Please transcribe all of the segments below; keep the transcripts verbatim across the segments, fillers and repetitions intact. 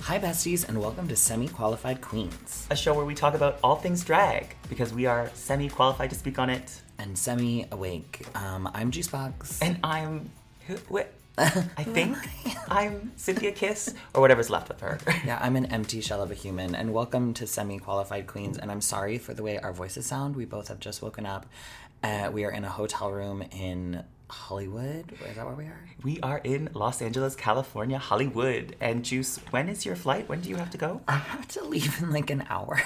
Hi besties and welcome to Semi-Qualified Queens. A show where we talk about all things drag, because we are semi-qualified to speak on it. And semi-awake. Um, I'm Juicebox. And I'm... Who, what? I think I'm Cynthia Kiss, or whatever's left of her. Yeah, I'm an empty shell of a human. And welcome to Semi-Qualified Queens. And I'm sorry for the way our voices sound. We both have just woken up. Uh, we are in a hotel room in Hollywood. Is that where we are? We are in Los Angeles, California, Hollywood. And Juice, when is your flight? When do you have to go? I have to leave in like an hour.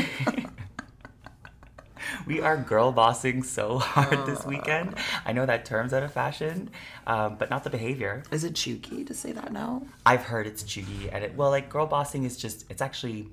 We are girl bossing so hard this weekend. I know that term's out of fashion, um, but not the behavior. Is it chooky to say that now? I've heard it's chuggy, and it, well, like, girl bossing is just, it's actually,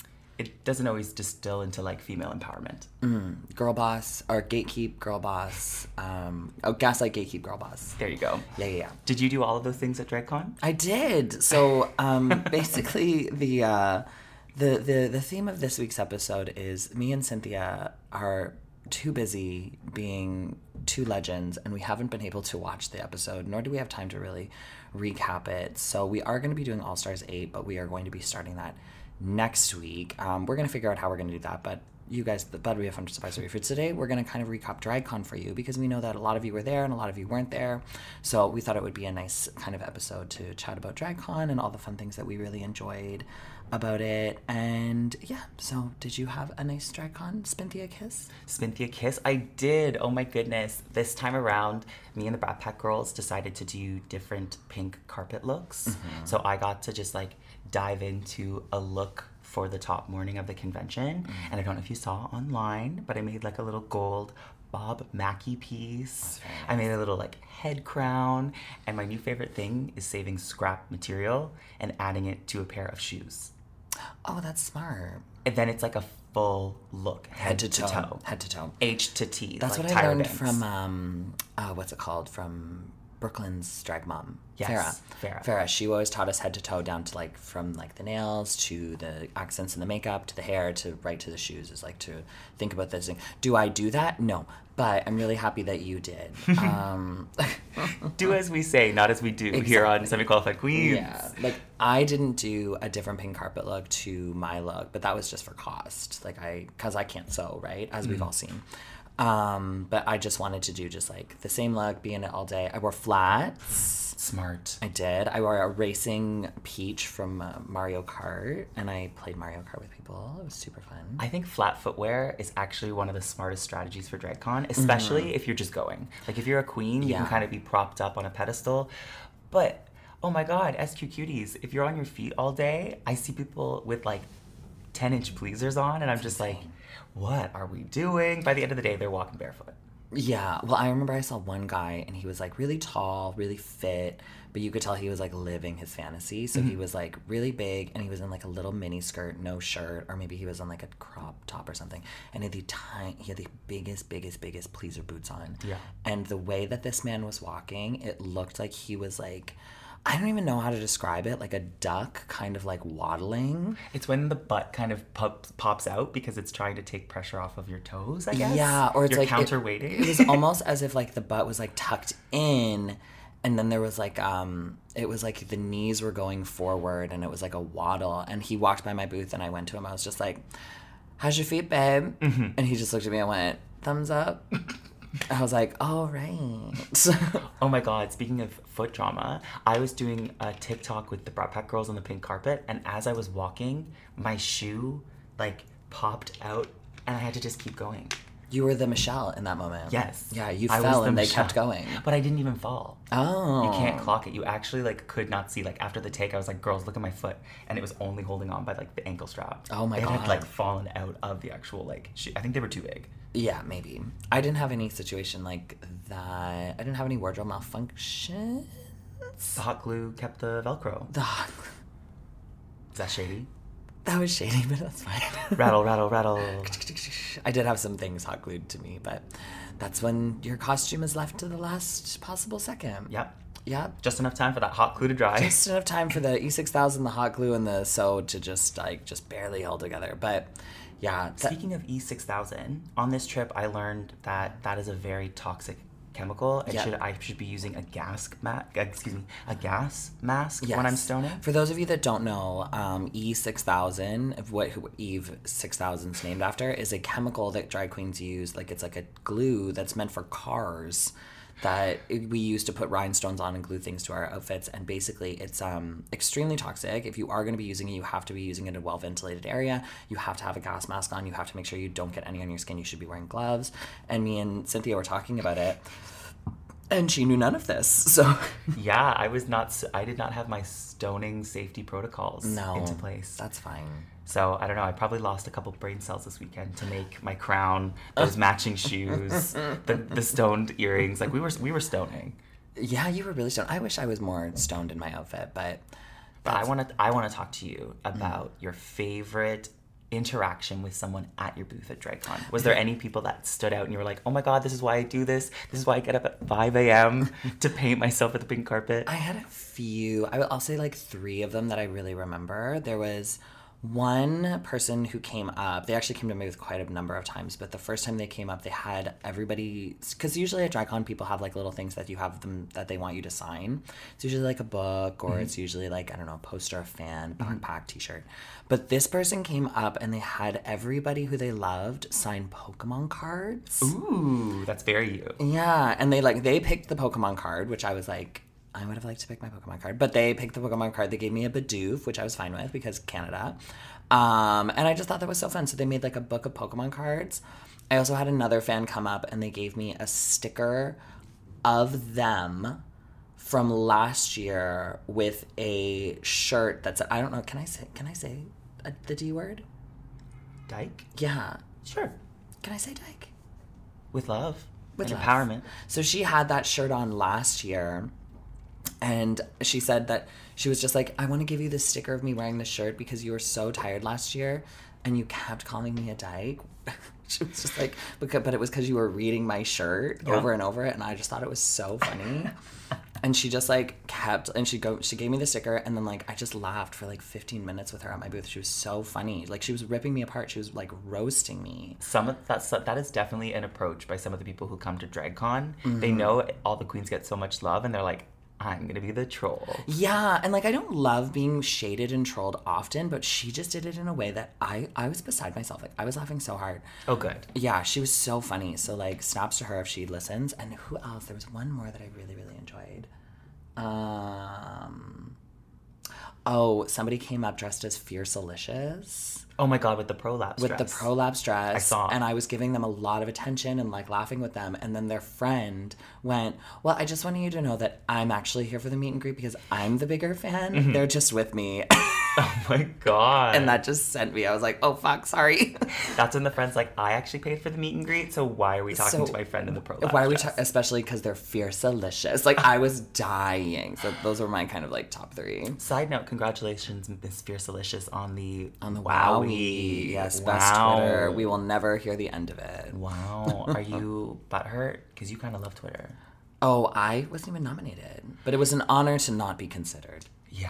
it doesn't always distill into, like, female empowerment. Mm, girl boss, or gatekeep, girl boss. Um, oh, gaslight, gatekeep, girl boss. There you go. Yeah, yeah, yeah. Did you do all of those things at DragCon? I did. So, um, basically, the, uh, the, the, the theme of this week's episode is me and Cynthia are too busy being two legends, and we haven't been able to watch the episode, nor do we have time to really recap it. So we are going to be doing All Stars eight, but we are going to be starting that next week. Um, we're going to figure out how we're going to do that, but you guys, that'll be a fun surprise for you. For today, we're going to kind of recap DragCon for you, because we know that a lot of you were there and a lot of you weren't there. So we thought it would be a nice kind of episode to chat about DragCon and all the fun things that we really enjoyed about it. And yeah, so did you have a nice DragCon, Spinthia Kiss? Spinthia Kiss? I did. Oh my goodness. This time around, me and the Brat Pack girls decided to do different pink carpet looks. Mm-hmm. So I got to just like dive into a look for the top morning of the convention. Mm-hmm. And I don't know if you saw online, but I made like a little gold Bob Mackie piece. Nice. I made a little like head crown. And my new favorite thing is saving scrap material and adding it to a pair of shoes. Oh, that's smart. And then it's like a full look, head, head to, toe. to toe. Head to toe. H to T. That's like what I learned dance. from, um, uh, what's it called? From Brooklyn's drag mom. Yes, Farrah. Farrah. Farrah. She always taught us head to toe, down to like, from like the nails to the accents and the makeup to the hair to right to the shoes, is like to think about this thing. Do I do that? No. But I'm really happy that you did. Um, do as we say, not as we do, exactly. Here on Semi-Qualified Queens. Yeah. Like, I didn't do a different pink carpet look to my look, but that was just for cost. Like, I, because I can't sew, right? As mm. we've all seen. Um, but I just wanted to do just like the same look, be in it all day. I wore flats. Smart. I did. I wore a racing peach from uh, Mario Kart, and I played Mario Kart with people. It was super fun. I think flat footwear is actually one of the smartest strategies for DragCon, especially mm-hmm. if you're just going. Like, if you're a queen, you yeah. can kind of be propped up on a pedestal. But, oh my God, S Q cuties, if you're on your feet all day, I see people with like ten-inch pleasers on, and I'm just like, what are we doing? By the end of the day, they're walking barefoot. Yeah. Well, I remember I saw one guy, and he was like really tall, really fit, but you could tell he was like living his fantasy. So mm-hmm. he was like really big, and he was in like a little mini skirt, no shirt, or maybe he was on like a crop top or something. And he had the tiny, he had the biggest, biggest, biggest pleaser boots on. Yeah. And the way that this man was walking, it looked like he was like, I don't even know how to describe it, like a duck kind of like waddling. It's when the butt kind of pop, pops out because it's trying to take pressure off of your toes, I guess. Yeah, or it's You're like counterweighting. It, it was almost as if like the butt was like tucked in, and then there was like um it was like the knees were going forward, and it was like a waddle. And he walked by my booth, and I went to him. I was just like, "How's your feet, babe?" Mm-hmm. And he just looked at me and went, "Thumbs up." I was like, all right. Oh my God, speaking of foot drama, I was doing a TikTok with the Brat Pack girls on the pink carpet, and as I was walking, my shoe, like, popped out, and I had to just keep going. You were the Michelle in that moment. Yes. Yeah, you I fell the and they Michelle. kept going. But I didn't even fall. Oh. You can't clock it. You actually, like, could not see. Like, after the take, I was like, girls, look at my foot. And it was only holding on by, like, the ankle strap. Oh my it God. It had, like, fallen out of the actual, like, shoe. I think they were too big. Yeah, maybe. I didn't have any situation like that. I didn't have any wardrobe malfunctions. The hot glue kept the Velcro. The hot glue. Is that shady? That was shady, but that's fine. Rattle, rattle, rattle. I did have some things hot glued to me, but that's when your costume is left to the last possible second. Yep. Yep. Just enough time for that hot glue to dry. Just enough time for the E six thousand, the hot glue, and the sew to just, like, just barely hold together. But, yeah. Speaking of E six thousand, on this trip, I learned that that is a very toxic chemical, and Yeah. should I should be using a gas mask? Excuse me, a gas mask Yes. when I'm stoning. For those of you that don't know, um, E six thousand, what Eve six thousand is named after, is a chemical that drag queens use. Like, it's like a glue that's meant for cars that we use to put rhinestones on and glue things to our outfits. And basically, it's um, extremely toxic. If you are going to be using it, you have to be using it in a well-ventilated area. You have to have a gas mask on. You have to make sure you don't get any on your skin. You should be wearing gloves. And me and Cynthia were talking about it. And she knew none of this, so... Yeah, I was not... s- I did not have my stoning safety protocols No, into place. that's fine. So, I don't know, I probably lost a couple brain cells this weekend to make my crown, those matching shoes, the, the stoned earrings. Like, we were we were stoning. Yeah, you were really stoned. I wish I was more stoned in my outfit, but... But I want to I want to talk to you about your favorite interaction with someone at your booth at DragCon. Was there any people that stood out and you were like, oh my god, this is why I do this. This is why I get up at five a.m. to paint myself at the pink carpet? I had a few. I will, I'll say like three of them that I really remember. There was one person who came up. They actually came to me with quite a number of times, but the first time they came up, they had everybody, because usually at DragCon people have like little things that you have them that they want you to sign. It's usually like a book, or mm-hmm. it's usually like, I don't know, a poster, a fan, backpack, mm-hmm. t-shirt. But this person came up and they had everybody who they loved sign Pokemon cards. Ooh, that's very you. Yeah, and they like they picked the Pokemon card, which I was like, I would have liked to pick my Pokemon card, but they picked the Pokemon card. They gave me a Bidoof, which I was fine with because Canada. Um, and I just thought that was so fun. So they made like a book of Pokemon cards. I also had another fan come up and they gave me a sticker of them from last year with a shirt that's, I don't know, can I say, can I say a, the D word? Dyke? Yeah. Sure. Can I say dyke? With love. With and love. Empowerment. So she had that shirt on last year. And she said that she was just like, I want to give you this sticker of me wearing this shirt because you were so tired last year and you kept calling me a dyke. She was just like, because, but it was because you were reading my shirt yeah. over and over, and I just thought it was so funny. And she just like kept, and she go, she gave me the sticker, and then like I just laughed for like fifteen minutes with her at my booth. She was so funny. Like she was ripping me apart. She was like roasting me. Some of that's that is definitely an approach by some of the people who come to DragCon. Mm-hmm. They know all the queens get so much love, and they're like, I'm gonna be the troll. Yeah, and like I don't love being shaded and trolled often, but she just did it in a way that I I was beside myself. Like I was laughing so hard. Oh, good. Yeah, she was so funny. So like snaps to her if she listens. And who else? There was one more that I really really enjoyed. Um. Oh, somebody came up dressed as Fiercealicious. Oh my god, with the prolapse with dress. With the prolapse dress. I saw. And I was giving them a lot of attention and like laughing with them. And then their friend went, well, I just wanted you to know that I'm actually here for the meet and greet because I'm the bigger fan. Mm-hmm. They're just with me. Oh my god. And that just sent me. I was like, oh fuck, sorry. That's when the friend's like, I actually paid for the meet and greet, so why are we talking so, to my friend in the prolapse Why are we dress? ta- especially because they're Fiercealicious. Like I was dying. So those were my kind of like top three. Side note, congratulations, Miss Fiercealicious, on the on the Wowie. Wowie. Yes, wow. Best Twitter. We will never hear the end of it. Wow. Are you butthurt? Because you kind of love Twitter. Oh, I wasn't even nominated. But it was an honor to not be considered. Yeah.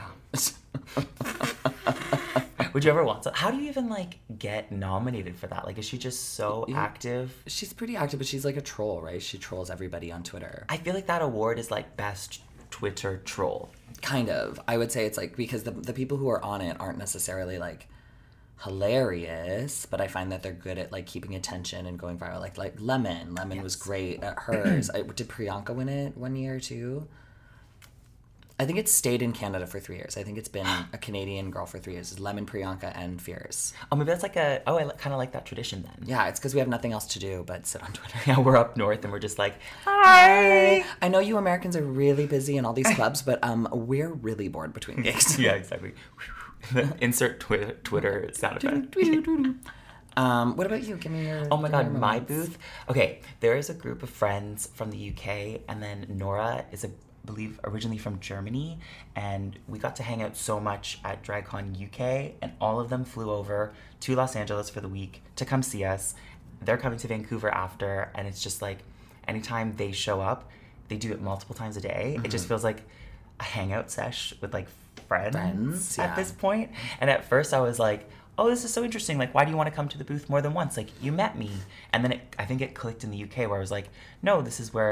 Would you ever want to? How do you even like get nominated for that? Like, is she just so yeah. active? She's pretty active, but she's like a troll, right? She trolls everybody on Twitter. I feel like that award is like best Twitter troll. Kind of. I would say it's like, because the the people who are on it aren't necessarily like hilarious, but I find that they're good at like keeping attention and going viral. Like like Lemon. Lemon yes. was great at hers. I, did Priyanka win it one year too? I think it's stayed in Canada for three years. I think it's been a Canadian girl for three years. It's Lemon, Priyanka, and Fierce. Oh, maybe that's like a... Oh, I kind of like that tradition then. Yeah, it's because we have nothing else to do but sit on Twitter. Yeah, we're up north and we're just like, hi! I know you Americans are really busy in all these clubs, but um, we're really bored between gigs. Yeah, exactly. Insert Twitter, Twitter sound effect. Um, what about you? Give me your... Oh my god, my booth? Okay, there is a group of friends from the U K, and then Nora is a... believe originally from Germany, and we got to hang out so much at DragCon U K, and all of them flew over to Los Angeles for the week to come see us. They're coming to Vancouver after, and it's just like anytime they show up, they do it multiple times a day. Mm-hmm. It just feels like a hangout sesh with like friends, friends at yeah. this point. And at first I was like, oh, this is so interesting. Like, why do you want to come to the booth more than once? Like, you met me. And then it, I think it clicked in the U K where I was like, no, this is where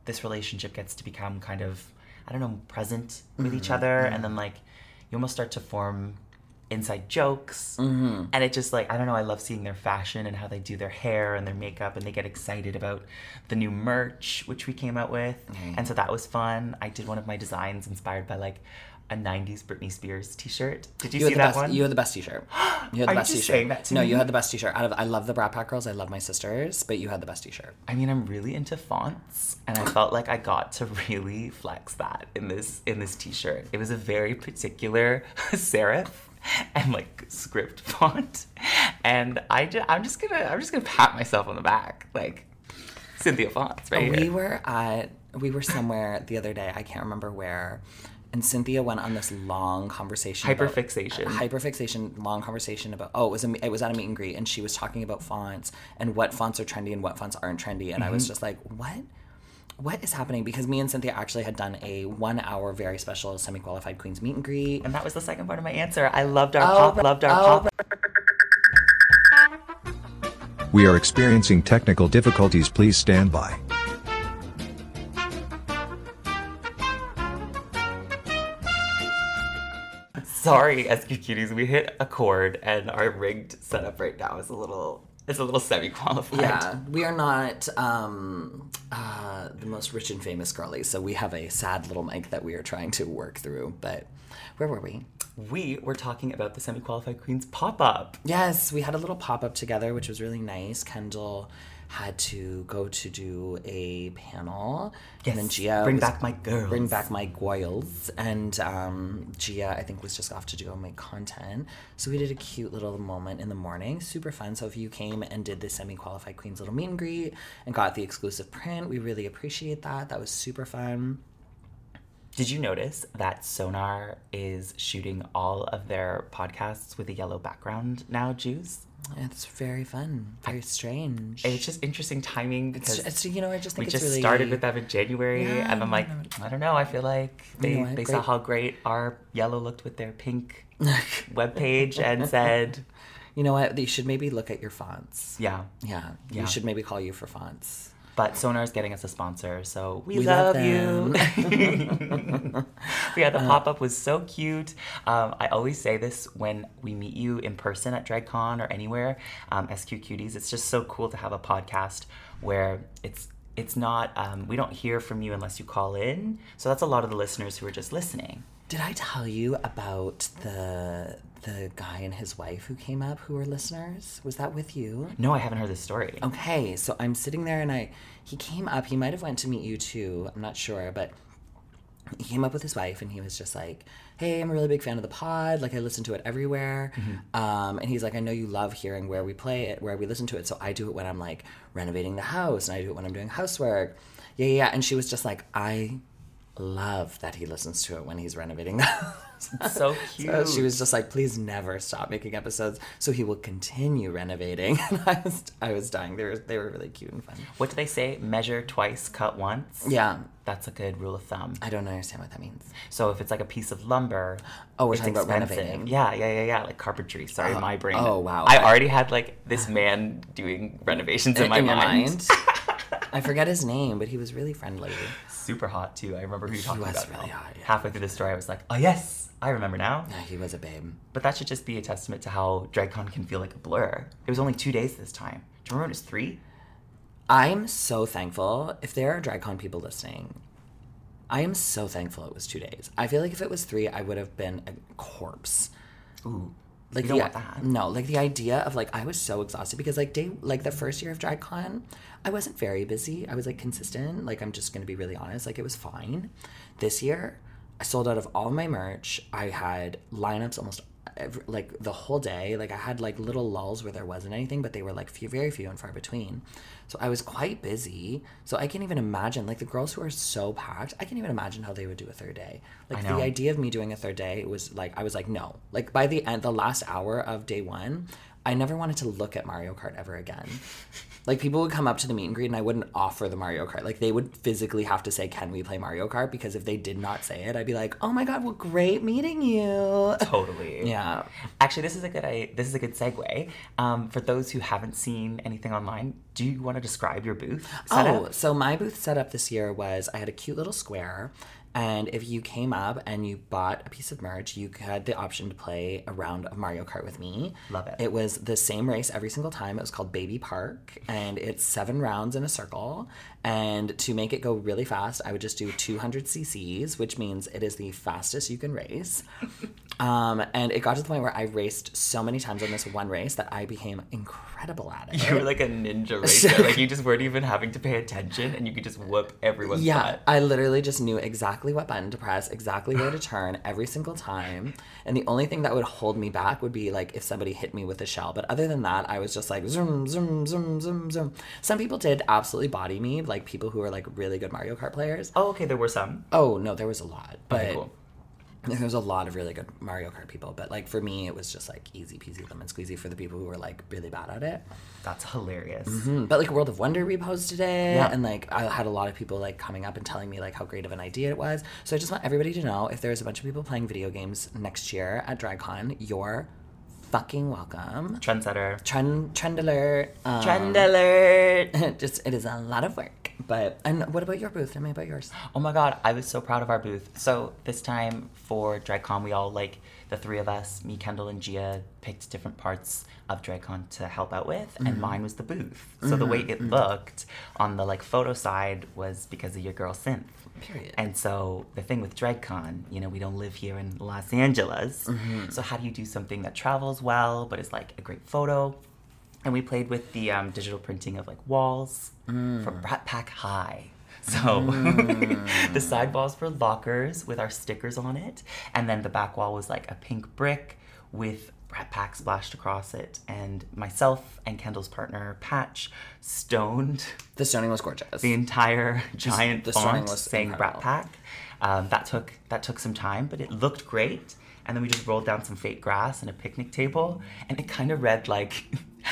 this relationship gets to become kind of, I don't know, present with mm-hmm. each other. Mm-hmm. And then, like, you almost start to form inside jokes. Mm-hmm. And it just, like, I don't know, I love seeing their fashion and how they do their hair and their makeup. And they get excited about the new merch, which we came out with. Mm-hmm. And so that was fun. I did one of my designs inspired by, like, a nineties Britney Spears t-shirt. Did you, you see that best, one? You had the best t-shirt. You had the Are best you just t-shirt. saying that to no, me? you had the best t-shirt. Out of, I love the Brat Pack Girls. I love my sisters, but you had the best t-shirt. I mean, I'm really into fonts, and I felt like I got to really flex that in this in this t-shirt. It was a very particular serif and like script font, and I just, I'm just gonna I'm just gonna pat myself on the back, like Cynthia Fonts, right we here. were at we were somewhere the other day. I can't remember where. And Cynthia went on this long conversation. Hyperfixation. About, hyperfixation, long conversation about, oh, it was, a, it was at a meet and greet, and she was talking about fonts and what fonts are trendy and what fonts aren't trendy. And mm-hmm. I was just like, what? What is happening? Because me and Cynthia actually had done a one-hour, very special semi-qualified Queens meet and greet. And that was the second part of my answer. I loved our oh, pop, loved our oh, pop. We are experiencing technical difficulties. Please stand by. Sorry, S Q Cuties, we hit a chord and our rigged setup right now is a little, it's a little semi-qualified. Yeah, we are not um, uh, the most rich and famous girlies, so we have a sad little mic that we are trying to work through, but where were we? We were talking about the Semi-Qualified Queens pop-up. Yes, we had a little pop-up together, which was really nice. Kendall had to go to do a panel. Yes, and then Gia bring was, back my girls. Bring back my goils. And um, Gia, I think, was just off to go make content. So we did a cute little moment in the morning. Super fun. So if you came and did the Semi-Qualified Queens little meet and greet and got the exclusive print, we really appreciate that. That was super fun. Did you notice that Sonar is shooting all of their podcasts with a yellow background now, Juice? It's very fun. Very strange. It's just interesting timing because it's, it's you know I just think we it's just really... started with them in January, yeah, and I'm like, I don't know. I feel like they, you know they great. saw how great our yellow looked with their pink webpage and said, you know what? You should maybe look at your fonts. Yeah, yeah. yeah. You should maybe call you for fonts. But Sonar's getting us a sponsor, so we, we love, love you. Yeah, the uh, pop-up was so cute. Um, I always say this when we meet you in person at DragCon or anywhere, um, S Q Cuties. It's just so cool to have a podcast where it's it's not, um, we don't hear from you unless you call in. So that's a lot of the listeners who are just listening. Did I tell you about the the guy and his wife who came up who were listeners? Was that with you? No, I haven't heard this story. Okay, so I'm sitting there and I he came up. He might have went to meet you too. I'm not sure, but he came up with his wife and he was just like, hey, I'm a really big fan of the pod. Like, I listen to it everywhere. Mm-hmm. Um, and he's like, I know you love hearing where we play it, where we listen to it. So I do it when I'm like renovating the house and I do it when I'm doing housework. Yeah, yeah, yeah. And she was just like, I love that he listens to it when he's renovating the house. So cute. So she was just like, please never stop making episodes so he will continue renovating. And I was I was dying. They were they were really cute and fun. What do they say? Measure twice, cut once? Yeah. That's a good rule of thumb. I don't understand what that means. So if it's like a piece of lumber, oh, we're it's talking expensive. about renovating. Yeah, yeah, yeah, yeah. Like carpentry. Sorry, uh, my brain. Oh, wow. I already had like this man doing renovations in, in my in mind. Your mind? I forget his name, but he was really friendly. Super hot too. I remember who you talking about. He was really hot. Yeah. Halfway through the story, I was like, oh yes, I remember now. Yeah, he was a babe. But that should just be a testament to how DragCon can feel like a blur. It was only two days this time. Do you remember when it was three? I'm so thankful. If there are DragCon people listening, I am so thankful it was two days. I feel like if it was three, I would have been a corpse. Ooh. Like you don't the, want that. No, like the idea of like I was so exhausted because like day like the first year of DragCon, I wasn't very busy. I was like consistent. Like I'm just gonna be really honest. Like it was fine. This year, I sold out of all my merch. I had lineups almost every, like the whole day. Like I had like little lulls where there wasn't anything, but they were like few, very few and far between. So I was quite busy. So I can't even imagine, like the girls who are so packed, I can't even imagine how they would do a third day. Like the idea of me doing a third day was like, I was like, no. Like by the end, the last hour of day one, I never wanted to look at Mario Kart ever again. Like, people would come up to the meet and greet and I wouldn't offer the Mario Kart. Like, they would physically have to say, can we play Mario Kart? Because if they did not say it, I'd be like, oh my God, well, great meeting you. Totally. Yeah. Actually, this is a good I, this is a good segue. Um, for those who haven't seen anything online, do you want to describe your booth setup? Oh, so my booth setup this year was I had a cute little square. And if you came up and you bought a piece of merch, you had the option to play a round of Mario Kart with me. Love it. It was the same race every single time. It was called Baby Park, and it's seven rounds in a circle. And to make it go really fast, I would just do two hundred c c's, which means it is the fastest you can race. Um, and it got to the point where I raced so many times on this one race that I became incredible at it. You were like a ninja racer. Like, you just weren't even having to pay attention, and you could just whoop everyone's Yeah, butt. I literally just knew exactly what button to press, exactly where to turn every single time. And the only thing that would hold me back would be like if somebody hit me with a shell. But other than that, I was just like zoom, zoom, zoom, zoom, zoom. Some people did absolutely body me, like people who were like really good Mario Kart players. Oh, okay, there were some. Oh, no, there was a lot. But Okay, cool. there was a lot of really good Mario Kart people. But like for me, it was just like easy peasy lemon squeezy for the people who were like really bad at it. That's hilarious. Mm, But like World of Wonder reposted it, Yeah. and like I had a lot of people like coming up and telling me like how great of an idea it was. So I just want everybody to know, if there's a bunch of people playing video games next year at DragCon, you're fucking welcome. Trendsetter. Trend trend alert. Um, Trend alert. just it is a lot of work. But and what about your booth? Tell me about yours. Oh my God, I was so proud of our booth. So this time for DragCon, we all, like, the three of us, me, Kendall, and Gia, picked different parts of DragCon to help out with, and mine was the booth. So the way it looked on the, like, photo side was because of your girl, Synth. Period. And so the thing with DragCon, you know, we don't live here in Los Angeles. Mm-hmm. So how do you do something that travels well, but is, like, a great photo? And we played with the um, digital printing of, like, walls Mm. for Brat Pack High. So the side walls were lockers with our stickers on it. And then the back wall was like a pink brick with Brat Pack splashed across it. And myself and Kendall's partner, Patch, stoned The stoning was gorgeous. the entire giant the stoning font was saying Brat incredible. Pack. Um, that took that took some time, but it looked great. And then we just rolled down some fake grass and a picnic table. And it kind of read like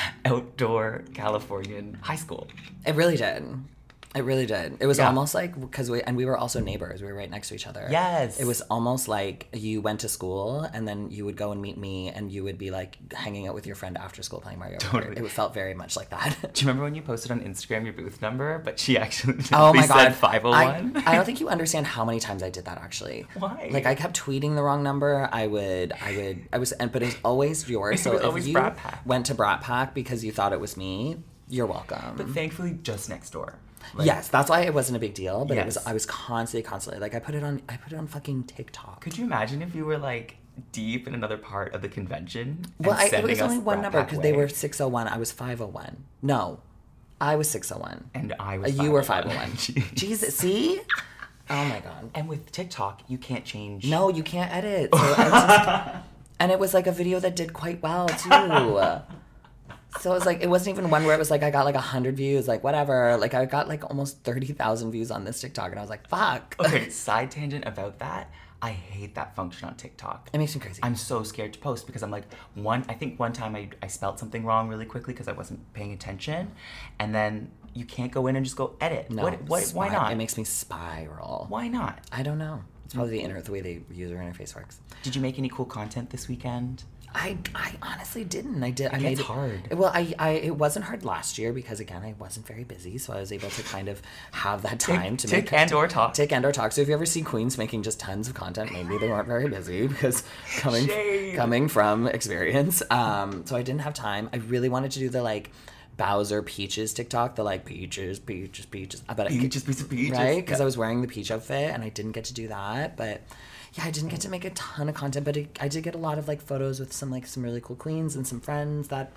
outdoor Californian high school. It really did. It really did. It was Yeah. almost like, because we, and we were also neighbors. We were right next to each other. Yes. It was almost like you went to school and then you would go and meet me and you would be like hanging out with your friend after school playing Mario Kart. Totally. It felt very much like that. Do you remember when you posted on Instagram your booth number, but she actually Oh my said god. five oh one? I, I don't think you understand how many times I did that actually. Why? Like I kept tweeting the wrong number. I would I would I was and but it was always yours. It So was if always you Brat Pack. went to Brat Pack because you thought it was me, you're welcome. But thankfully, just next door. Like, yes, that's why it wasn't a big deal, but it was Yes. I was constantly constantly like I put it on I put it on fucking TikTok. Could you imagine if you were like deep in another part of the convention? Well, and I, it sending was only us one Brat number Pack because they way? were six oh one. I was five oh one. No, I was six oh one. And I Uh, was You were five five oh oh one. one. Jesus, see? Oh my god. And with TikTok, you can't change. No, you can't edit. So I just, and it was like a video that did quite well too. So it was like, it wasn't even one where it was like I got like one hundred views, like whatever. Like I got like almost thirty thousand views on this TikTok and I was like, fuck. Okay, side tangent about that. I hate that function on TikTok. It makes me crazy. I'm so scared to post because I'm like, one, I think one time I, I spelled something wrong really quickly because I wasn't paying attention. And then you can't go in and just go edit. no, what, what, why spir- not? It makes me spiral. Why not? I don't know. It's probably the, inter- the way the user interface works. Did you make any cool content this weekend? I, I honestly didn't. I did. I It made gets it hard. Well, I, I it wasn't hard last year because again I wasn't very busy, so I was able to kind of have that time to tick make and or talk. tick and or talk. So if you ever see queens making just tons of content, maybe they weren't very busy because coming Shade. coming from experience. Um, so I didn't have time. I really wanted to do the like Bowser Peaches TikTok, the like peaches, peaches, peaches. But I- Peaches, peaches, peaches. right? Because Yeah. I was wearing the peach outfit and I didn't get to do that. But yeah, I didn't get to make a ton of content, but it, I did get a lot of like photos with some like some really cool queens and some friends that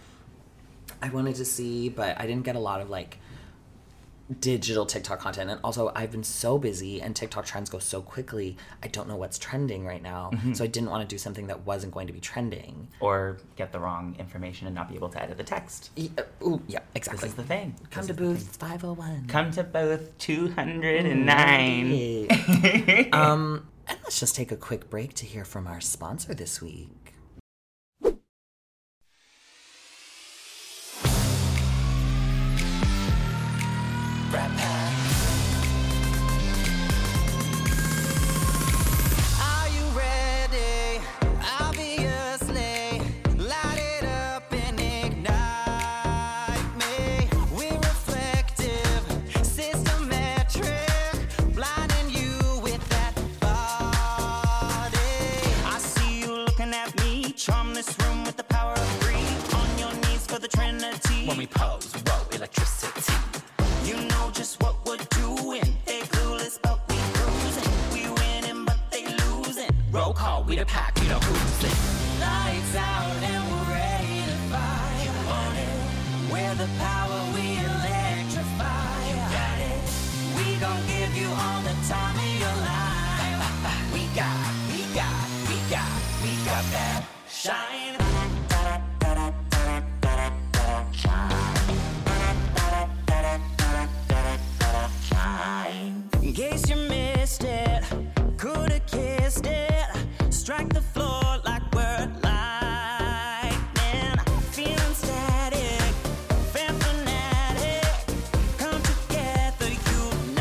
I wanted to see, but I didn't get a lot of like digital TikTok content. And also I've been so busy and TikTok trends go so quickly. I don't know what's trending right now. Mm-hmm. So I didn't want to do something that wasn't going to be trending. Or get the wrong information and not be able to edit the text. E- uh, ooh, yeah, exactly. This is the thing. Come This to is the booth five oh one. Come to both two hundred nine. Hey. um, and let's just take a quick break to hear from our sponsor this week. we the pack, you know who's it. Lights out and we're ready to fight. You want it? We're the power, we electrify. You got it? We gon' give you all the time of your life. We got, we got, we got, we got that shine. In case you missed it, coulda kissed it. Strike the floor like we're lightning. Feeling static, fan fanatic. Come together, united.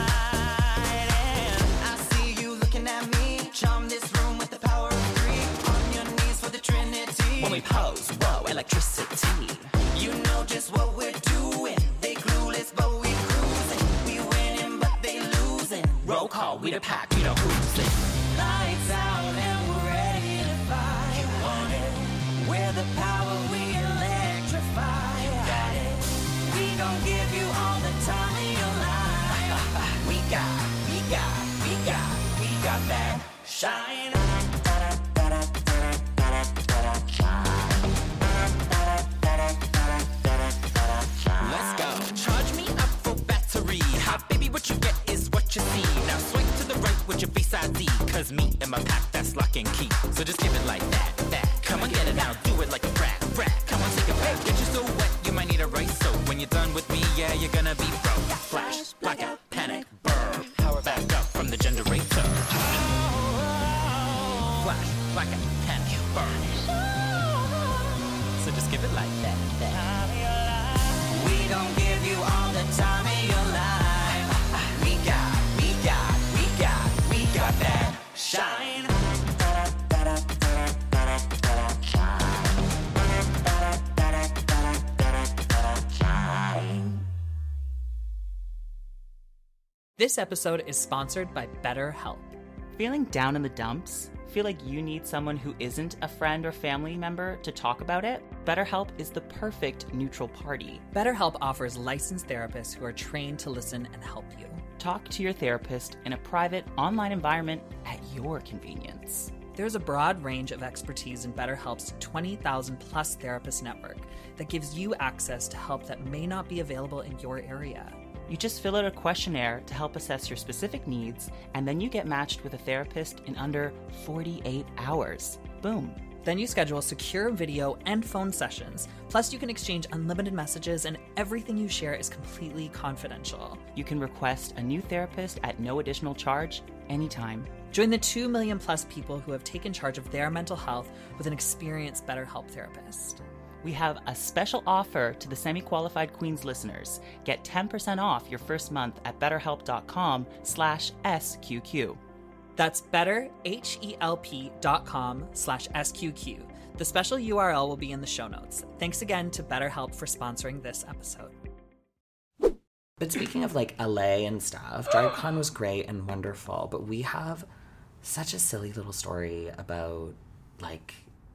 I see you looking at me. Charm this room with the power of three. On your knees for the Trinity. When we pose, whoa, electricity. You know just what we're doing. They clueless, but we cruising. We winning, but they losing. Roll call, we the pack, you know who's it. Lights out and we're ready to fight. You want it? We're the power, we electrify. You got it? We gon' give you all the time of your life. We got, we got, we got, we got that shine. Let's go. Charge me up for battery. Hot baby, what you get is what you see. Now swing to the right with your face-I D. Cause me and my pack, that's lock and key. So just give it like that, that. Come on, get it now, do it like a rat, rat. Come on, take a back. Get you so wet, you might need a rice soap. When you're done with me, yeah, you're gonna be broke. Flash, blackout, panic, burn. Power back up from the generator. Flash, blackout, panic, burn. So just give it like that, that. We gon' give you all the time of your life. We got, we got, we got, we got that shine. This episode is sponsored by BetterHelp. Feeling down in the dumps? Feel like you need someone who isn't a friend or family member to talk about it? BetterHelp is the perfect neutral party. BetterHelp offers licensed therapists who are trained to listen and help you. Talk to your therapist in a private, online environment at your convenience. There's a broad range of expertise in BetterHelp's twenty thousand plus therapist network that gives you access to help that may not be available in your area. You just fill out a questionnaire to help assess your specific needs, and then you get matched with a therapist in under forty-eight hours. Boom. Then you schedule secure video and phone sessions. Plus, you can exchange unlimited messages, and everything you share is completely confidential. You can request a new therapist at no additional charge anytime. Join the two million plus people who have taken charge of their mental health with an experienced BetterHelp therapist. We have a special offer to the semi-qualified Queens listeners. Get ten percent off your first month at betterhelp.com slash SQQ. That's better, H-E-L-P dot com slash S-Q-Q. The special U R L will be in the show notes. Thanks again to BetterHelp for sponsoring this episode. But speaking of like L A and stuff, DriveCon was great and wonderful, but we have such a silly little story about like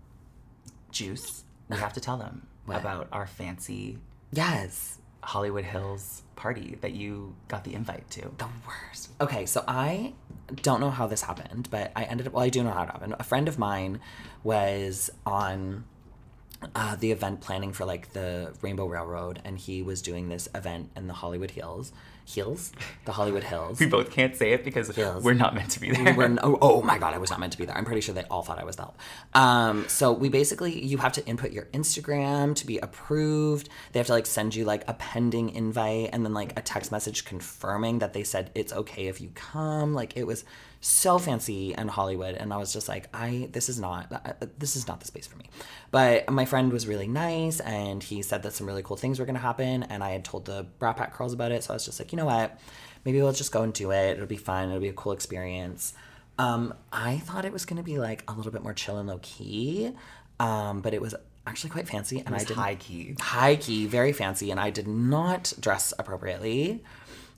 Juice. We have to tell them What? about our fancy yes. Hollywood Hills party that you got the invite to. The worst. Okay, so I don't know how this happened, but I ended up, well, I do know how it happened. A friend of mine was on uh, the event planning for like the Rainbow Railroad, and he was doing this event in the Hollywood Hills. Hills? The Hollywood Hills. We both can't say it because Hills. we're not meant to be there. We were, oh, oh my God, I was not meant to be there. I'm pretty sure they all thought I was the help. Um, so we basically, you have to input your Instagram to be approved. They have to like send you like a pending invite and then like a text message confirming that they said it's okay if you come. Like it was so fancy and Hollywood, and I was just like, I this is not uh, this is not the space for me. But my friend was really nice, and he said that some really cool things were going to happen, and I had told the Brat Pack girls about it, so I was just like, you know what, maybe we'll just go and do it. It'll be fun. It'll be a cool experience. Um, I thought it was going to be like a little bit more chill and low key, um, but it was actually quite fancy, and It was I did high key, high key, very fancy, and I did not dress appropriately.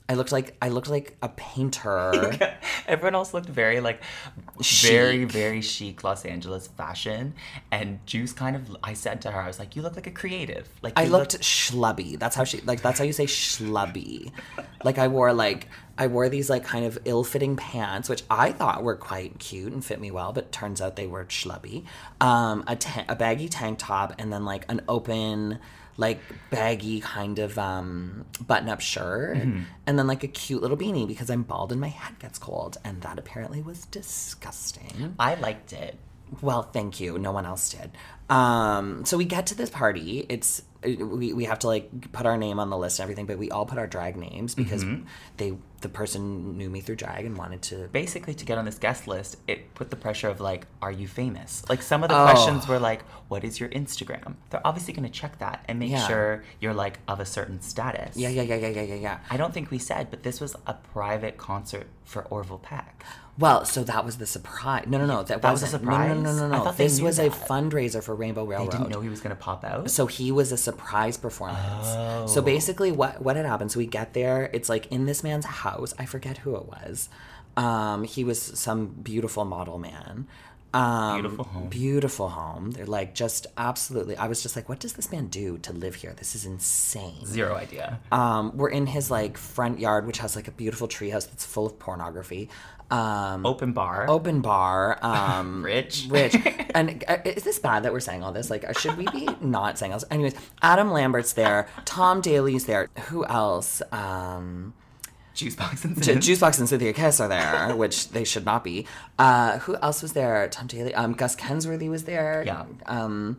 I looked like I looked like a painter. Everyone else looked very like very very chic Los Angeles fashion, and Juice kind of. I said to her, I was like, "You look like a creative." Like I you looked look- schlubby. That's how she like. That's how you say schlubby. Like I wore like I wore these like kind of ill-fitting pants, which I thought were quite cute and fit me well, but turns out they were schlubby. Um, a ta- a baggy tank top, and then like an open, like baggy kind of um, button-up shirt, Mm-hmm. and then like a cute little beanie because I'm bald and my head gets cold, and that apparently was disgusting. I liked it. Well, thank you. No one else did. Um, so we get to this party. It's we we have to like put our name on the list and everything, but we all put our drag names because Mm-hmm. they the person knew me through drag and wanted to. Basically, to get on this guest list, it put the pressure of like, are you famous? Like some of the Oh. questions were like, what is your Instagram? They're obviously going to check that and make Yeah. sure you're like of a certain status. Yeah, yeah, yeah, yeah, yeah, yeah, yeah. I don't think we said, but this was a private concert for Orville Peck. Well, so that was the surprise. No, no, no. That, That was a wasn't- No, no, no, no, surprise? no. I thought they This knew was a that. fundraiser for Rainbow They Railroad. didn't know he was going to pop out. So he was a surprise performance. Oh. So basically, what what had happened? So we get there. It's like in this man's house. I forget who it was. Um, he was some beautiful model man. Um, Beautiful home. Beautiful home. They're like just absolutely. I was just like, what does this man do to live here? This is insane. Zero idea. Um, we're in his like front yard, which has like a beautiful treehouse that's full of pornography. Um, Open bar. open bar. Um, Rich. Rich. And uh, is this bad that we're saying all this? Like, uh, should we be not saying all this? Anyways, Adam Lambert's there. Tom Daly's there. Who else? Um, Juicebox and Ju- Sins. Juicebox and Cynthia Kiss are there, which they should not be. Uh, who else was there? Tom Daly. Um, Gus Kensworthy was there. Yeah. Um,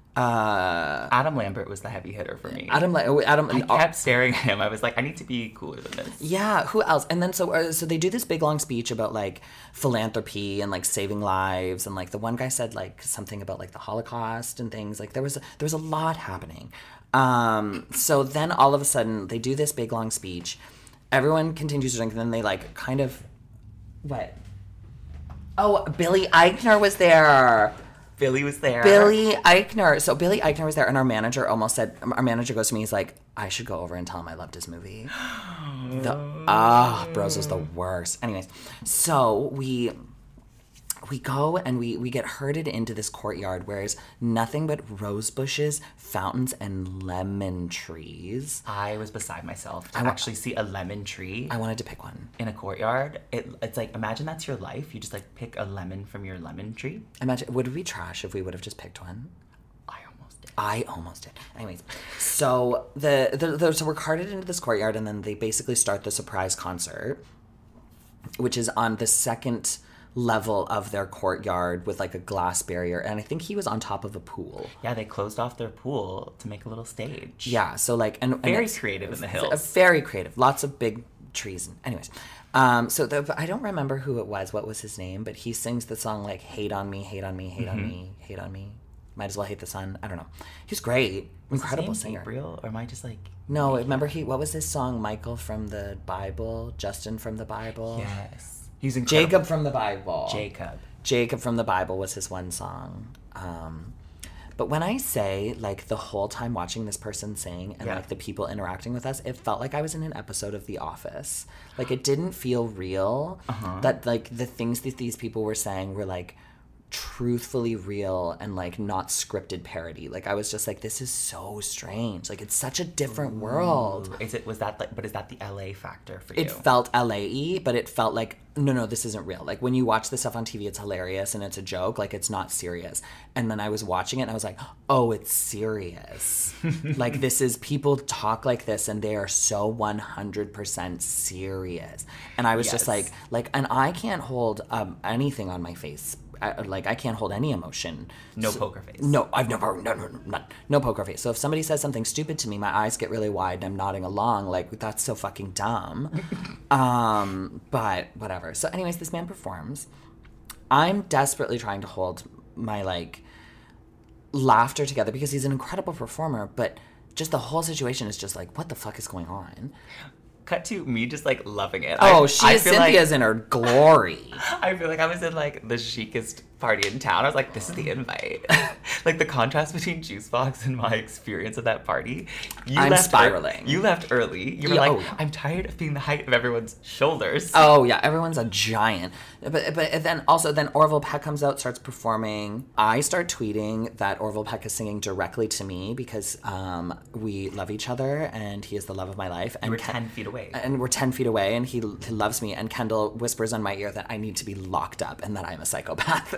uh, Adam Lambert was the heavy hitter for me. Adam. La- Adam. I kept staring at him. I was like, I need to be cooler than this. Yeah, who else? And then so uh, so they do this big long speech about like philanthropy and like saving lives, and like the one guy said like something about like the Holocaust and things. Like there was there was a lot happening. Um, so then all of a sudden they do this big long speech. Everyone continues to drink, and then they like kind of what? Oh, Billy Eichner was there. Billy was there. Billy Eichner. So Billy Eichner was there, and our manager almost said, our manager goes to me, he's like, I should go over and tell him I loved his movie. The ah, Bros was the worst. Anyways, so we we go and we we get herded into this courtyard where there's nothing but rose bushes, fountains, and lemon trees. I was beside myself to I wa- actually see a lemon tree I wanted to pick one. in a courtyard. It, it's like, imagine that's your life. You just like pick a lemon from your lemon tree. Imagine, would it be trash if we would have just picked one? I almost did. I almost did. Anyways, so the, the, the so we're carted into this courtyard, and then they basically start the surprise concert, which is on the second level of their courtyard with like a glass barrier, and I think he was on top of a pool. Yeah, they closed off their pool to make a little stage. Yeah, so like and and Very it's- creative in the v- hills. Very creative. Lots of big trees. And anyways, um, so the, I don't remember who it was. What was his name? But he sings the song like "Hate on me, hate on me, hate Mm-hmm. on me, hate on me." Might as well hate the sun. I don't know. He's great, incredible His name singer. Gabriel, or am I just like? No, remember he? What was his song? Michael from the Bible, Justin from the Bible, Yes. He's incredible. Jacob from the Bible. Jacob. Jacob from the Bible was his one song. Um, but when I say like the whole time watching this person sing and Yeah. like the people interacting with us, it felt like I was in an episode of The Office. Like it didn't feel real. Uh-huh. That like the things that these people were saying were like truthfully real and like not scripted parody. Like I was just like, this is so strange. Like it's such a different world. Is it was that like? But is that the L A factor for you? It felt L A-y, but it felt like, no, no, this isn't real. Like when you watch this stuff on T V, it's hilarious and it's a joke. Like it's not serious. And then I was watching it and I was like, oh, it's serious. Like this is, people talk like this and they are so one hundred percent serious. And I was just Yes. like, like, and I can't hold um, anything on my face. I, like I can't hold any emotion. No So- poker face. No, I've never, no, no, no, none. No poker face. So if somebody says something stupid to me, my eyes get really wide and I'm nodding along like, that's so fucking dumb. um, but whatever. So anyways, this man performs. I'm desperately trying to hold my like laughter together because he's an incredible performer, but just the whole situation is just like, what the fuck is going on? Cut to me just like loving it. Oh, I, she I is feel like- Cynthia's in her glory. I feel like I was in like the chicest party in town. I was like, this is the invite. Like, the contrast between Juice Box and my experience at that party. You I'm left spiraling. Ear- you left early. You were Yeah, like, oh, yeah. I'm tired of being the height of everyone's shoulders. Oh yeah, everyone's a giant. But but then also then Orville Peck comes out, starts performing. I start tweeting that Orville Peck is singing directly to me because um, we love each other and he is the love of my life. And You were Ken- ten feet away. And we're ten feet away, and he, he loves me. And Kendall whispers on my ear that I need to be locked up and that I'm a psychopath.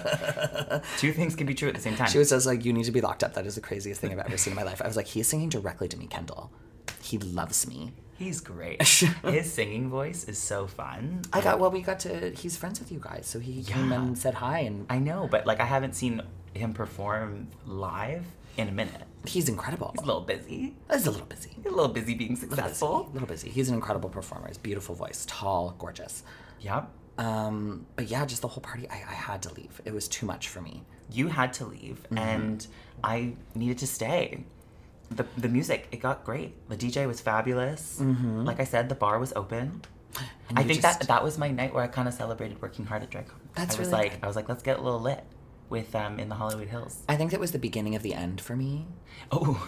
Two things can be true at the same time. She was just like, you need to be locked up. That is the craziest thing I've ever seen in my life. I was like, he's singing directly to me, Kendall. He loves me. He's great. His singing voice is so fun. I got, well, we got to, he's friends with you guys. So he came Yeah. and said hi. And I know, but like I haven't seen him perform live in a minute. he's incredible. He's a little busy. He's a little busy. He's a little busy being A little successful. busy. A little busy. He's an incredible performer. His beautiful voice. Tall, gorgeous. Yep. Um, but yeah, just the whole party, I, I had to leave. It was too much for me. You had to leave, Mm-hmm. and I needed to stay. The the music, it got great. The D J was fabulous. Mm-hmm. Like I said, the bar was open. And I you think just- that that was my night where I kind of celebrated working hard at DragCon. That's I was really like, good. I was like, let's get a little lit with um in the Hollywood Hills. I think that was the beginning of the end for me. Oh,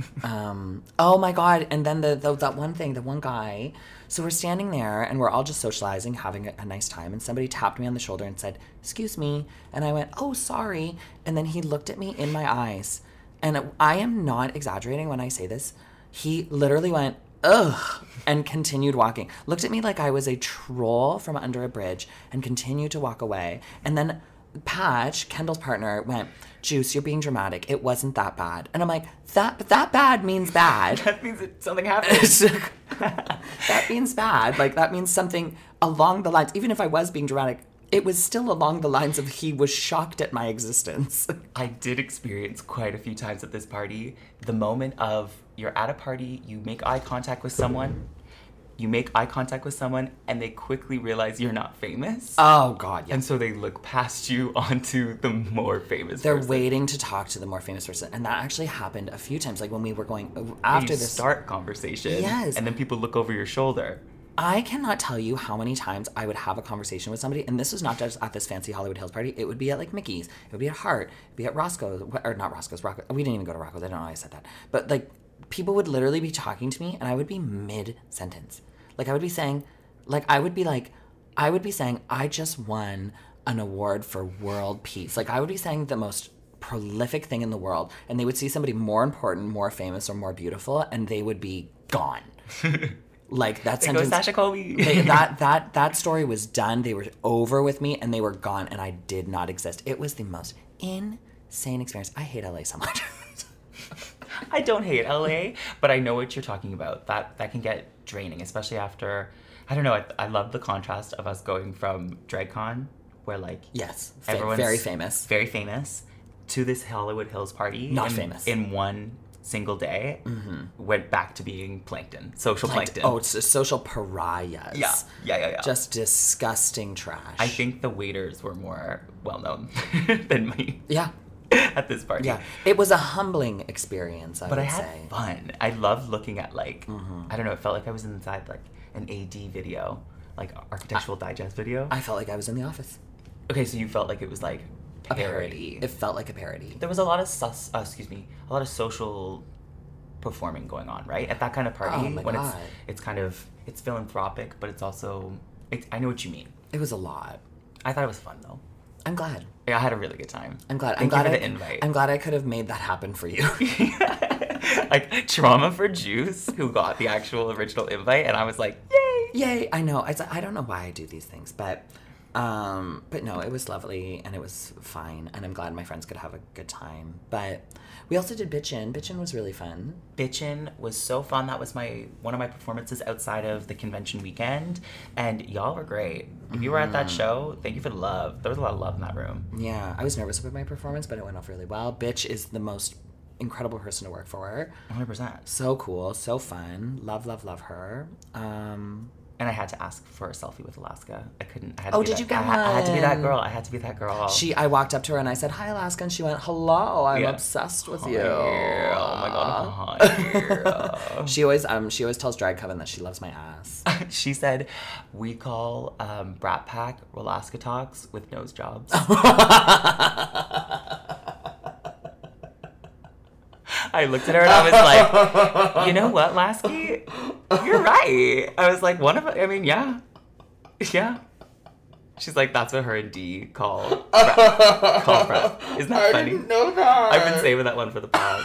Um, oh my God. And then the, the that one thing, the one guy. So we're standing there and we're all just socializing, having a, a nice time. And somebody tapped me on the shoulder and said, excuse me. And I went, oh, sorry. And then he looked at me in my eyes. And I am not exaggerating when I say this. He literally went, ugh, and continued walking. Looked at me like I was a troll from under a bridge and continued to walk away. And then Patch, Kendall's partner, went, Juice, you're being dramatic. It wasn't that bad. And I'm like, that that bad means bad. that means that something happened. That means bad. Like, that means something along the lines, even if I was being dramatic, it was still along the lines of he was shocked at my existence. I did experience quite a few times at this party the moment of you're at a party, you make eye contact with someone, you make eye contact with someone, and they quickly realize you're not famous. Oh, God, yeah. And so they look past you onto the more famous They're person. waiting to talk to the more famous person. And that actually happened a few times. Like, when we were going, And after you this. start conversation. Yes. And then people look over your shoulder. I cannot tell you how many times I would have a conversation with somebody, and this was not just at this fancy Hollywood Hills party. It would be at like Mickey's, it would be at Hart, it would be at Roscoe's, or not Roscoe's, Rocco. We didn't even go to Rocco's. I don't know why I said that, but like people would literally be talking to me, and I would be mid sentence. Like I would be saying, like I would be like, I would be saying, I just won an award for world peace. Like I would be saying the most prolific thing in the world, and they would see somebody more important, more famous, or more beautiful, and they would be gone. Like that There goes sentence. Sasha Colby. they, that that that story was done. They were over with me, and they were gone, and I did not exist. It was the most insane experience. I hate L A so much. I don't hate L A, but I know what you're talking about. That that can get draining, especially after, I don't know, I, I love the contrast of us going from DragCon, where like Yes, fa- everyone's very famous. very famous, to this Hollywood Hills party. Not in, famous. In one single day, went back to being plankton, social plankton. Oh, it's a social pariahs. yeah, yeah, yeah, yeah. Just disgusting trash. I think the waiters were more well known than me Yeah, at this party. yeah. It was a humbling experience. I But would I had say. fun. I loved looking at like Mm-hmm. I don't know. It felt like I was inside like an A D video, like Architectural Digest video. I felt like I was in the office. okay, so you felt like it was like A parody. parody. It felt like a parody. There was a lot of sus. Uh, excuse me, a lot of social performing going on, right? At that kind of party, Oh my when God. it's it's kind of it's philanthropic, but it's also it, I know what you mean. It was a lot. I thought it was fun though. I'm glad. Yeah, I had a really good time. I'm glad. Thank I'm glad you for I, the invite. I'm glad I could have made that happen for you. Like trauma for Juice, who got the actual original invite, and I was like, yay! Yay! I know. I, I don't know why I do these things, but um, but no, it was lovely and it was fine, and I'm glad my friends could have a good time. But we also did Bitchin'. Bitchin' was really fun. Bitchin' was so fun. That was my one of my performances outside of the convention weekend, and y'all were great. If you were at that show, thank you for the love. There was a lot of love in that room. Yeah, I was nervous about my performance, but it went off really well. Bitch is the most incredible person to work for. one hundred percent. So cool, so fun. Love, love, love her. Um, And I had to ask for a selfie with Alaska. I couldn't. I had to Oh, be did that, you get I, ha- I had to be that one? girl. I had to be that girl. She, I walked up to her and I said, "Hi, Alaska," and she went, "Hello, I'm Yeah. obsessed with Hi. you." Oh my god. Hi. She always, um, she always tells Drag Coven that she loves my ass. She said, "We call um, Brat Pack Alaska Talks with nose jobs." I looked at her and I was like, "You know what, Lasky? You're right." I was like, "One of, I mean, yeah, yeah." She's like, "That's what her and Dee call Brat, call Brat." Isn't that I funny? didn't know that. I've been saving that one for the pod.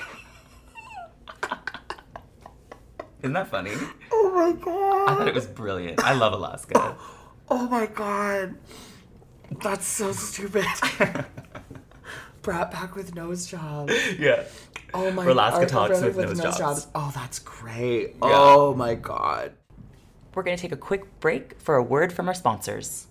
Isn't that funny? Oh my god. I thought it was brilliant. I love Alaska. Oh my god. That's so stupid. Brat Pack with nose jobs. Yeah. Oh my Or Alaska or- Talks or- with nose jobs. Oh, that's great. Oh my god. We're going to take a quick break for a word from our sponsors.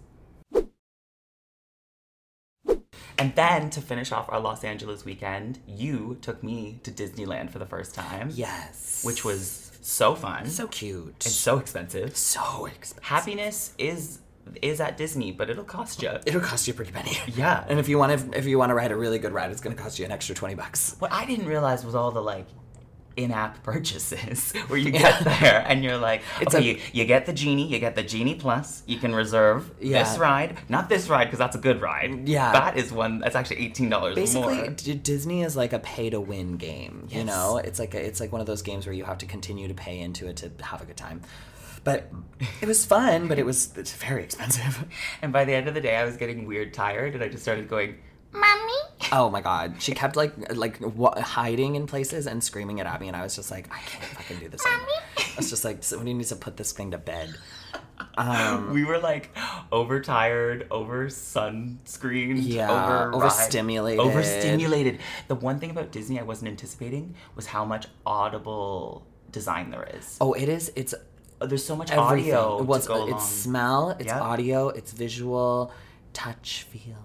And then, to finish off our Los Angeles weekend, you took me to Disneyland for the first time. Yes. Which was so fun. so cute. and so expensive. so expensive. Happiness is is at Disney, but it'll cost you. It'll cost you a pretty penny. Yeah. And if you want to, if you want to ride a really good ride, it's going to cost you an extra twenty bucks. What I didn't realize was all the, like, in-app purchases where you get there and you're like, It's okay, a- you, you get the Genie, you get the Genie Plus, you can reserve Yeah. this ride. Not this ride, because that's a good ride. Yeah. That is one, that's actually eighteen dollars Basically, more. D- Disney is like a pay-to-win game. You Yes. know, it's like a, it's like one of those games where you have to continue to pay into it to have a good time. But it was fun, but it was it's very expensive. And by the end of the day, I was getting weird tired, and I just started going, "Mommy." Oh my god, she kept like like w- hiding in places and screaming it at me, and I was just like, I can't fucking do this anymore. I was just like, somebody needs to put this thing to bed. Um, We were like overtired, over sunscreened, Yeah, over overstimulated. Overstimulated. The one thing about Disney I wasn't anticipating was how much audible design there is. oh, it is. It's Oh, there's so much everything. audio It was. to go It's along. smell. It's Yeah. audio. It's visual, touch, feel.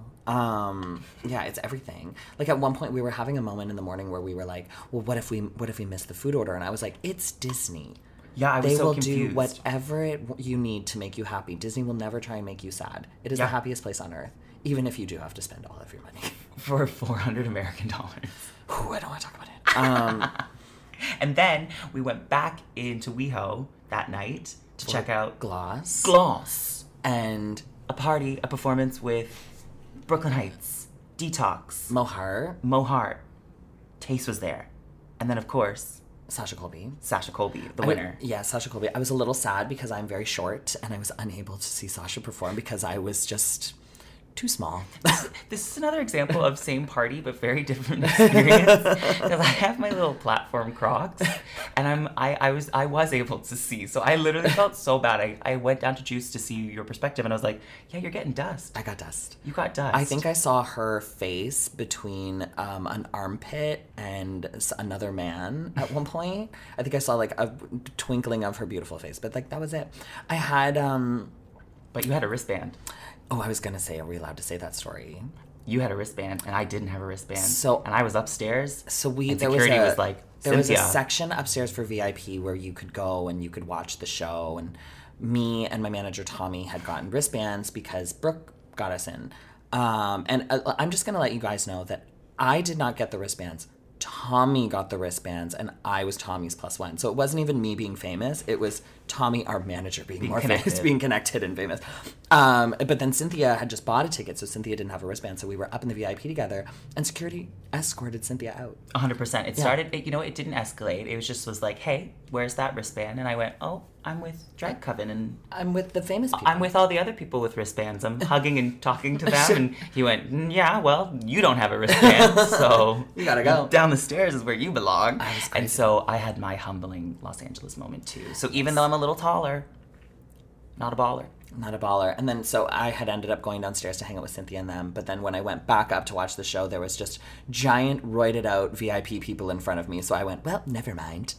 Um, yeah, it's everything. Like at one point, we were having a moment in the morning where we were like, "Well, what if we what if we missed the food order?" And I was like, "It's Disney. Yeah, I was They so will confused. do whatever it, you need to make you happy. Disney will never try and make you sad. It is Yeah. the happiest place on earth, even if you do have to spend all of your money." For four hundred American dollars. Ooh, I don't want to talk about it. Um, And then we went back into WeHo that night to check out Gloss Gloss. and A party, a performance with Brooklyn Heights, Detox, Mohar, Mo Hart. Taste was there. And then, of course, Sasha Colby. Sasha Colby, the I- winner. yeah, Sasha Colby. I was a little sad because I'm very short and I was unable to see Sasha perform because I was just too small. This is another example of same party but very different experience. Because I have my little platform Crocs, and I'm I, I was I was able to see. So I literally felt so bad. I, I went down to Juice to see your perspective, and I was like, "Yeah, you're getting dust. I got dust. You got dust." I think I saw her face between um, an armpit and s- another man at one point. I think I saw like a twinkling of her beautiful face, but like that was it. I had um But you had a wristband. oh, I was gonna say, are we allowed to say that story? You had a wristband, and I didn't have a wristband. So- and I was upstairs. So we and there was security a was like, there was a Cynthia. section upstairs for V I P where you could go and you could watch the show, and me and my manager Tommy had gotten wristbands because Brooke got us in. Um, and uh, I'm just gonna let you guys know that I did not get the wristbands. Tommy got the wristbands, and I was Tommy's plus one. So it wasn't even me being famous; it was Tommy, our manager, being, Being more connected. famous, being connected and famous. Um, but then Cynthia had just bought a ticket, so Cynthia didn't have a wristband. So we were up in the V I P together, and security escorted Cynthia out. one hundred percent. It Yeah. started, it, you know, it didn't escalate. It was just was like, hey, where's that wristband? And I went, oh, I'm with Drag Coven, and I'm with the famous people. I'm with all the other people with wristbands. I'm hugging and talking to them. And he went, "Mm, yeah, well, you don't have a wristband, so You gotta go." down the stairs is where you belong. I was crazy. And so I had my humbling Los Angeles moment too. So even though I'm a little taller, not a baller. Not a baller. And then, so I had ended up going downstairs to hang out with Cynthia and them. But then when I went back up to watch the show, there was just giant, roided out V I P people in front of me. So I went, well, never mind.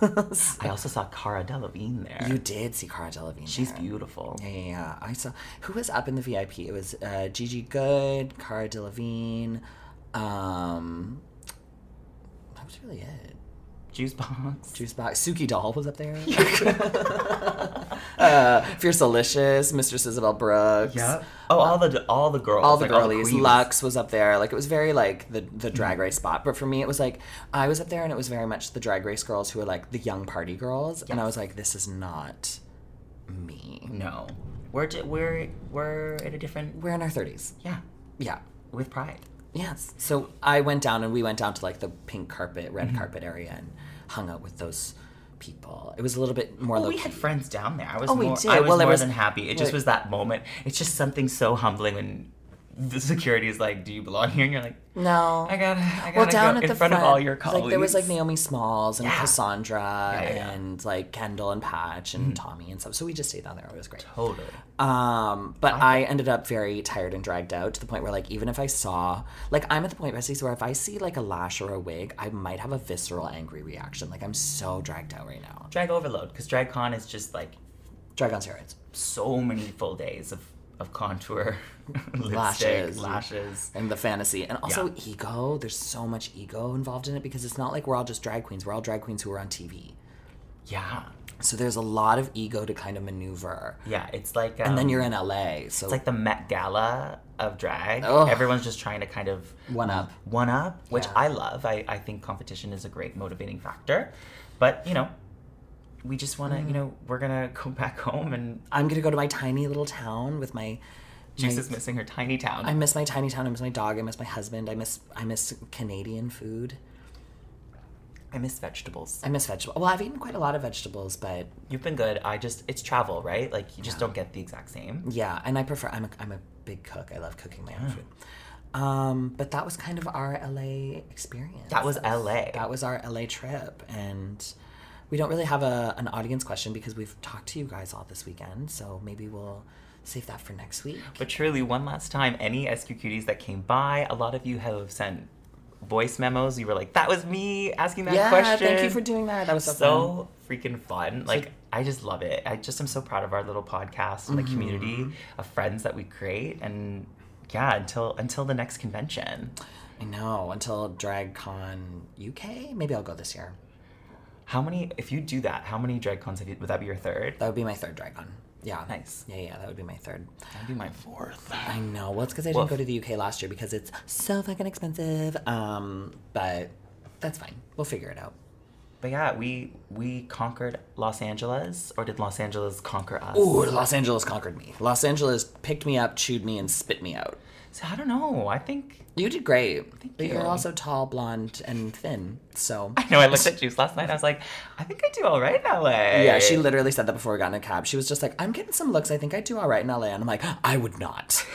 I also saw Cara Delevingne there. You did see Cara Delevingne. She's there. beautiful. Yeah, yeah, yeah. I saw, who was up in the V I P? It was uh, Gigi Good, Cara Delevingne. Um, that was really it. Juice Box. Juice Box. Suki Doll was up there. uh, Fierce Delicious, Mistress Isabel Brooks. Yeah. Oh, all the all the girls. All the like, girlies. queens. Lux was up there. Like, it was very, like, the, the drag race spot. But for me, it was, like, I was up there, and it was very much the drag race girls who were, like, the young party girls. And I was like, this is not me. No. We're, di- we're, we're at a different... We're in our thirties. Yeah. Yeah. With pride. Yes. So I went down, and we went down to, like, the pink carpet, red Mm-hmm. carpet area and hung out with those people. It was a little bit more Well, low we had friends down there. I was Oh, we more, did. I was Well, there more was- than happy. It just like- was that moment. It's just something so humbling when the security is like, do you belong here? And you're like, No. I gotta, I gotta Well, down go at in the front, front, of all your colleagues. like there was like Naomi Smalls and Yeah. Cassandra yeah, yeah. and like Kendall and Patch and Tommy and stuff. So we just stayed down there. It was great. Totally. Um, but I ended up very tired and dragged out to the point where like even if I saw like I'm at the point, Bessie, where if I see like a lash or a wig, I might have a visceral angry reaction. Like I'm so dragged out right now. Drag overload, because DragCon is just like Drag on steroids. so many full days of, of contour, lipstick, Lashes. lashes. And the fantasy. And also Yeah. ego. There's so much ego involved in it because it's not like we're all just drag queens. We're all drag queens who are on T V. Yeah. So there's a lot of ego to kind of maneuver. Yeah, it's like... Um, And then you're in L A, so It's like the Met Gala of drag. Ugh. Everyone's just trying to kind of... one up. One up, which Yeah. I love. I, I think competition is a great motivating factor. But, you know, we just want to, Mm. you know, we're going to go back home and I'm gonna go to my tiny little town with my. Juice my- is missing her tiny town. I miss my tiny town. I miss my dog. I miss my husband. I miss I miss Canadian food. I miss vegetables. I miss vegetables. Well, I've eaten quite a lot of vegetables, but You've been good. I just, it's travel, right? Like, you just don't get the exact same. yeah, and I prefer. I'm a I'm a big cook. I love cooking my own food. Um, but that was kind of our L A experience. That was L A. That was our L A trip, and we don't really have a an audience question because we've talked to you guys all this weekend. So maybe we'll save that for next week. But truly, one last time, any S Q Cuties that came by, a lot of you have sent voice memos. You were like, that was me asking that yeah, question. thank you for doing that. That was so, so freaking fun. Like, I just love it. I just am so proud of our little podcast and the Mm-hmm. community of friends that we create. And yeah, until until the next convention. I know, until DragCon U K. Maybe I'll go this year. How many, if you do that, how many drag cons have you, would that be your third? That would be my third DragCon. Yeah. Nice. Yeah, yeah, that would be my third. That'd be my fourth. I know. Well, it's because I didn't Woof. go to the U K last year because it's so fucking expensive. Um, but that's fine. We'll figure it out. But yeah, we we conquered Los Angeles, or did Los Angeles conquer us? Ooh, Los Angeles conquered me. Los Angeles picked me up, chewed me, and spit me out. So I don't know. I think You did great. Thank But you. you're also tall, blonde, and thin. So I know I looked at Juice last night. I was like, I think I do all right in L A. yeah, she literally said that before we got in a cab. She was just like, I'm getting some looks. I think I do all right in L A. And I'm like, I would not.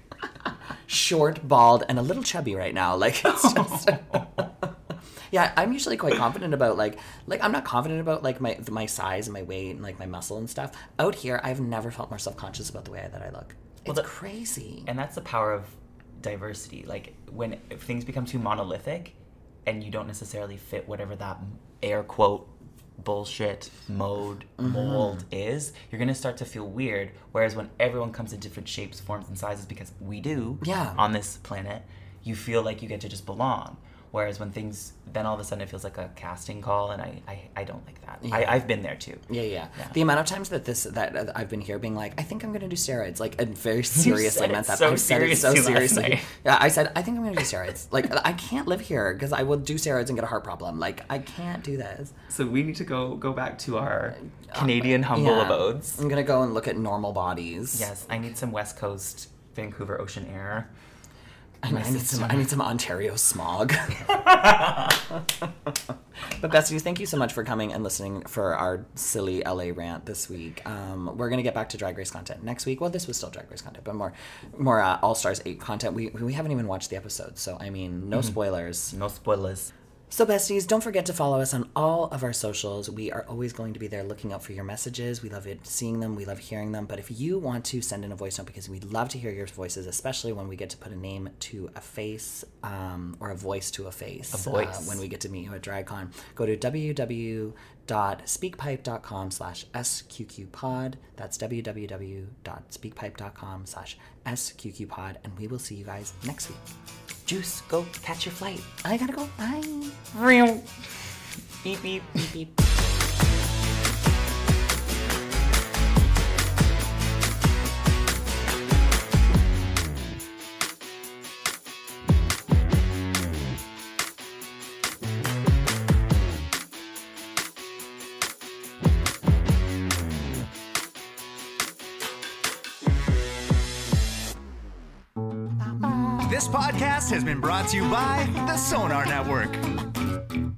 Short, bald, and a little chubby right now. Like, it's just... Yeah, I'm usually quite confident about, like, like I'm not confident about, like, my my size and my weight and, like, my muscle and stuff. Out here, I've never felt more self-conscious about the way that I look. It's the- crazy. And that's the power of diversity. Like, when if things become too monolithic and you don't necessarily fit whatever that air quote bullshit mode Mm-hmm. mold is, you're gonna start to feel weird. Whereas when everyone comes in different shapes, forms, and sizes, because we do Yeah. on this planet, you feel like you get to just belong. Whereas when things, then all of a sudden it feels like a casting call, and I, I, I don't like that. I, I've been there too. Yeah, yeah, Yeah. The amount of times that this that uh, I've been here being like, I think I'm gonna do steroids, like, and very seriously said it meant that. so I said it so seriously last seriously. night. Yeah, I said I think I'm gonna do steroids. Like, I can't live here because I will do steroids and get a heart problem. Like, I can't do this. So we need to go go back to our Canadian humble Yeah. abodes. I'm gonna go and look at normal bodies. Yes, I need some West Coast Vancouver ocean air. And My I need sister. some I need some Ontario smog. But Bessie, thank you so much for coming and listening for our silly L A rant this week. Um, we're gonna get back to Drag Race content next week. Well, this was still Drag Race content, but more more uh, All Stars eight content. We we haven't even watched the episode, so I mean, no spoilers. No spoilers. So besties, don't forget to follow us on all of our socials. We are always going to be there looking out for your messages. We love it seeing them. We love hearing them. But if you want to send in a voice note, because we'd love to hear your voices, especially when we get to put a name to a face um, or a voice to a face. A voice. Uh, when we get to meet you at DragCon. Go to www.speakpipe.com slash sqqpod. That's www.speakpipe.com slash sqqpod. And we will see you guys next week. Juice, go catch your flight. I gotta go. Bye. Real. Beep, beep, beep, beep. This podcast has been brought to you by the Sonar Network.